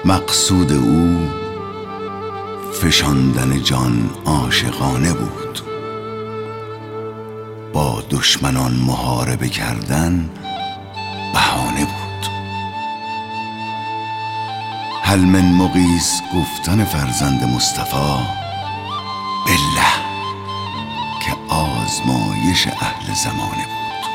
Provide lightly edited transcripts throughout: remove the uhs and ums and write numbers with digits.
مقصود او فشاندن جان عاشقانه بود، با دشمنان محاربه کردن بهانه بود. هل من مغیث گفتن فرزند مصطفی بالله که آزمایش اهل زمانه بود.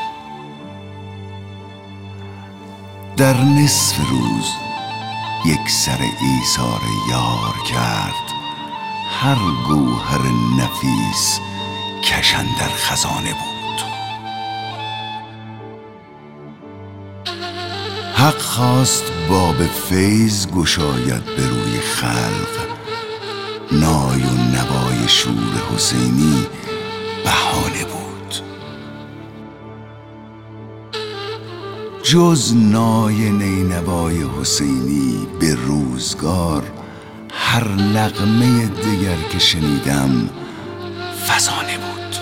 در نصف روز یک سر ایثار یار کرد، هر گوهر نفیس کشان در خزانه بود. حق خواست باب فیض گشاید به روی خلق، نای و نوای شور حسینی بهانه بود. جز نای نینوای حسینی به روزگار هر نغمه دیگر که شنیدم فسانه بود.